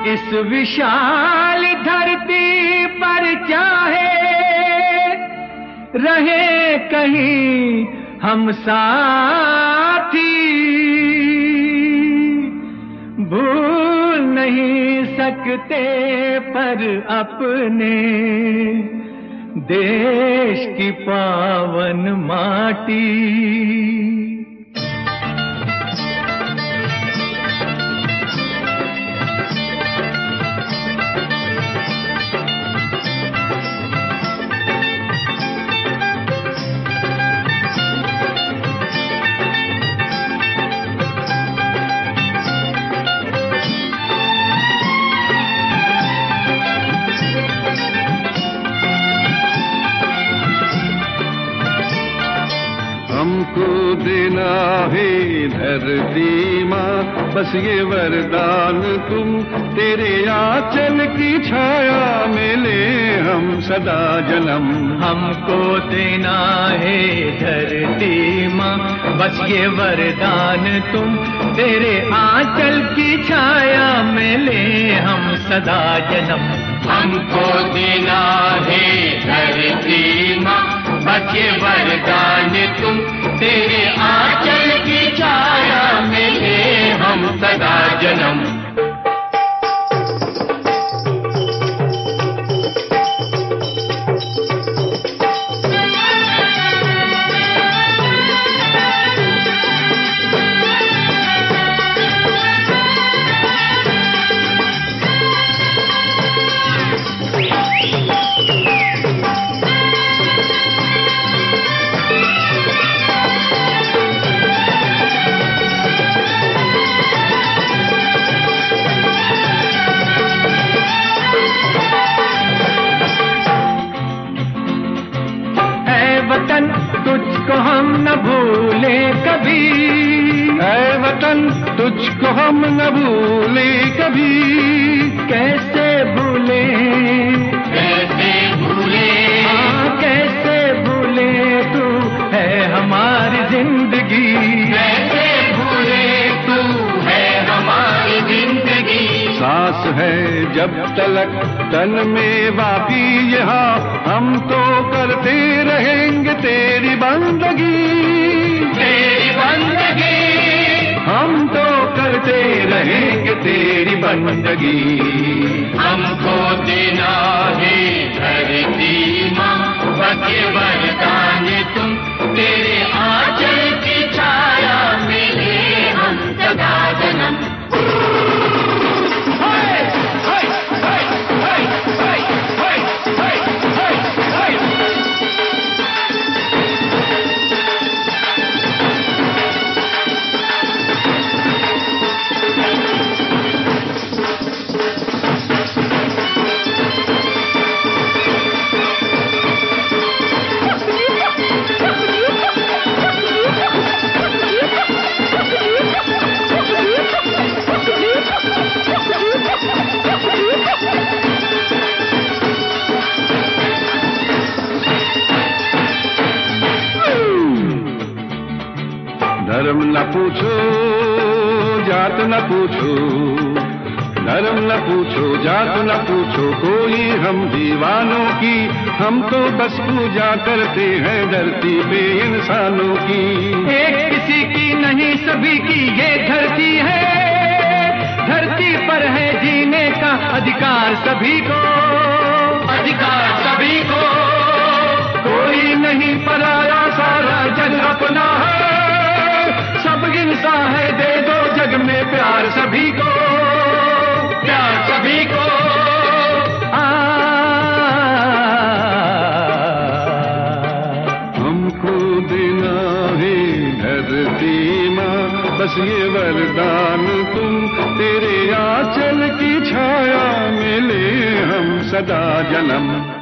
इस विशाल धरती पर चाहे रहे कहीं हम साथी, भूल नहीं सकते पर अपने देश की पावन माटी। हमको देना है धरती माँ बस ये वरदान तुम, तेरे आंचल की छाया में ले हम सदा जन्म। हमको देना है धरती माँ बस ये वरदान तुम, तेरे आंचल की छाया में ले हम सदा जन्म। हमको देना है धरती माँ बस ये वरदान तुम, तेरे आंचल की छाया में ले हम सदा जन्म। वतन तुझको हम न भूले कभी, ऐ वतन तुझको हम न भूले कभी। कैसे भूले कैसे भूले, कैसे भूले तू है हमारी जिंदगी। कैसे भूले तू है हमारी जिंदगी। सांस है जब तलक तन में बाकी यहाँ, हम तो करते रहेंगे तेरी बंदगी। तेरी बंदगी, हम तो करते रहेंगे तेरी बंदगी। हमको देना है धरती माँ बस ये वरदान तुम, तेरे आंचल की छाया में ले हम सदा जन्म। धर्म न पूछो जात न पूछो, धर्म न पूछो जात न पूछो कोई हम दीवानों की। हम तो बस पूजा करते हैं धरती पे इंसानों की। एक किसी की नहीं सभी की ये धरती है, धरती पर है जीने का अधिकार सभी को। अधिकार सभी को, कोई नहीं पराया सारा जग अपना है, सब इंसान है दे दो जग में प्यार सभी को। प्यार सभी को, हमको देना है धरती माँ बस ये वरदान तुम, तेरे आंचल की छाया में ले हम सदा जन्म।